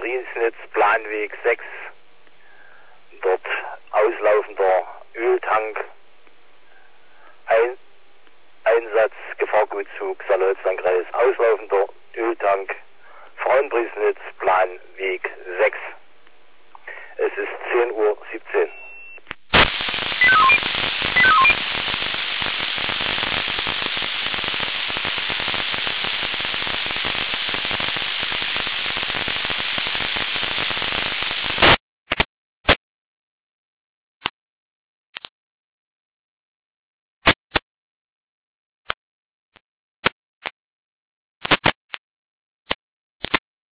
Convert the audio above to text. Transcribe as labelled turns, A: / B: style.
A: Frauenpriesnitz, Planweg 6. Dort auslaufender Öltank. Einsatz Gefahrgutzug Saale-Holstein-Kreis. Auslaufender Öltank. Frauenpriesnitz, Planweg 6. Es ist 10:17 Uhr.